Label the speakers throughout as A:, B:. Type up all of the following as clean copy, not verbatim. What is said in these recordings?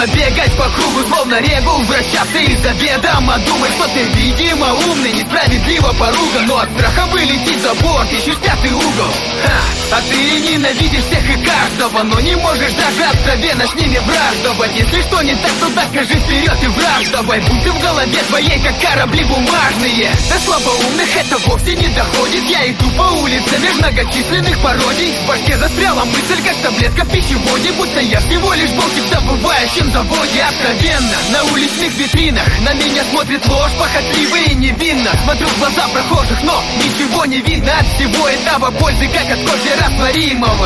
A: Словно бегать по кругу, словно регул, вращаться из-за ведома. Думай, что ты, видимо, умный, несправедливо поруган, но от страха вылетит за борт, ищешь пятый угол. А ты ненавидишь всех и каждого, но не можешь даже откровенно с ними враждовать. Если что не так, то скажи вперед и враждовай. Будь ты в голове твоей, как корабли бумажные. До слабоумных это вовсе не доходит. Я иду по улице меж многочисленных пародий. В башке застряла мысль, как таблетка в пищеводе, будто я всего лишь болтик в добывающем заводе. Откровенно, на уличных витринах на меня смотрит ложь, похотливо и невинно. Смотрю в глаза прохожих, но ничего не видно от всего этого. Пользы, как от кофе растворимого.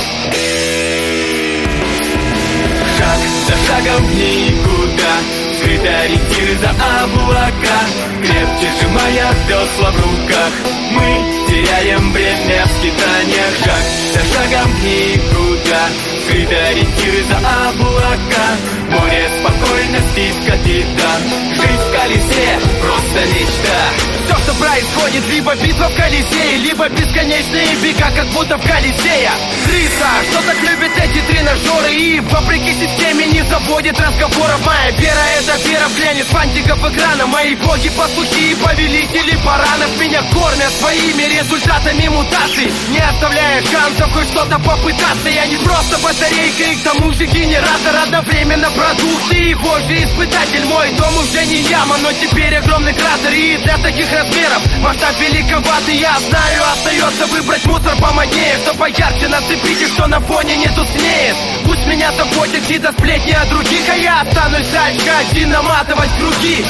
B: Шаг за шагом в никуда, скрыты ориентиры за облака, крепче сжимая весла в руках, мы теряем время в скитаниях. Шаг за шагом в никуда, скрыты ориентиры за облака, море спокойно спит капитан. Жизнь в колесе просто мечта.
A: Все, что происходит, либо битва в Колизее, либо бесконечные бега, как будто в Колизее. Риса, что так любят эти тренажеры, и вопреки системе не заводит разговоров. Моя вера — это вера в глянец фантиков экрана. Мои боги, пастухи и повелители баранов меня кормят своими результатами мутаций, не оставляя шансов хоть что-то попытаться. Я не просто батарейка и к тому же генератор, одновременно продукт и его же испытатель. Мой дом уже не яма, но теперь огромный кратер, и для таких размеров масштаб великоватый. Я знаю, остается выбрать мусор помоднее, что поярче нацепить и что на фоне не тускнеет. Пусть меня заботят чьи-то сплетни о других, а я останусь дальше один наматывать круги.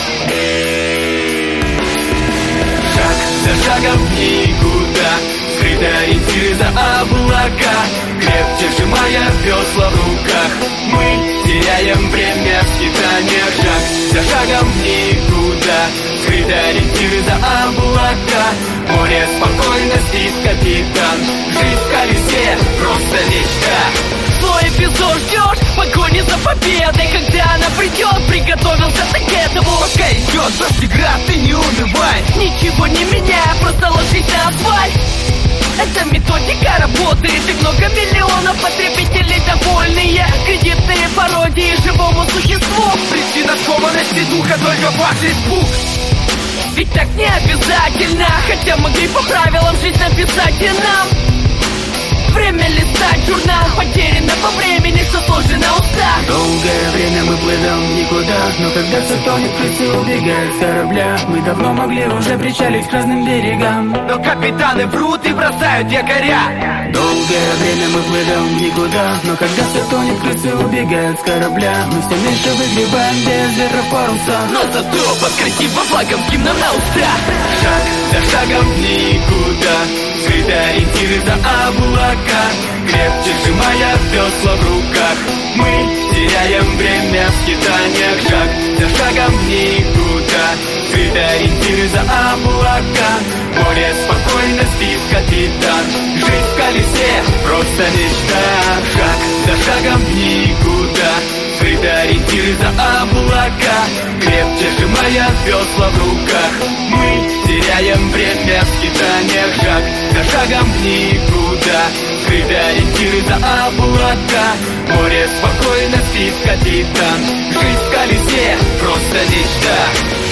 B: Шаг за шагом в никуда, скрыты ориентиры за облака, крепче сжимая весла в руках, мы теряем время в скитаниях. Шаг за шагом в никуда, скрыты ориентиры за облака, море спокойно спит капитан. Жизнь в колесе просто мечта.
A: Свой эпизод ждешь, погони за победой. Когда она придет, приготовился ты к этому. Пока идет дождь и град, ты не унывай. Ничего не меняя, просто ложись на асфальт. Эта методика работает, и много миллионов потребителей довольные. Кредитные пародии живому существу. Причина скованности духа только ваш испуг. Ведь так не обязательно, хотя могли по правилам жизнь написать и нам. Время листать журнал, потеряно во времени, что сложено устах.
C: Долгое время мы плывем в никуда, но когда все тонет, птицы убегают с корабля. Мы давно могли уже причалить к разным берегам,
A: но капитаны врут и бросают якоря.
C: Долгое время мы плывем в никуда, но когда все тонет, крысы убегают с корабля. Мы все меньше выгребаем без ветра паруса,
A: но зато под красивым флагом с гимном на устах.
B: Шаг за шагом в никуда, скрыты ориентиры за облака, крепче сжимая весла в руках, мы теряем время в скитаниях. Шаг за шагом в никуда, скрыты ориентиры за облака, море спокойно спит капитан. Жизнь в колесе просто мечта. Шаг за шагом в никуда, скрыты ориентиры за облака, крепче сжимая весла в руках, мы теряем время в скитаниях. Шаг за шагом в никуда, скрыты ориентиры за облака, море спокойно спит капитан. Жизнь в колесе просто мечта.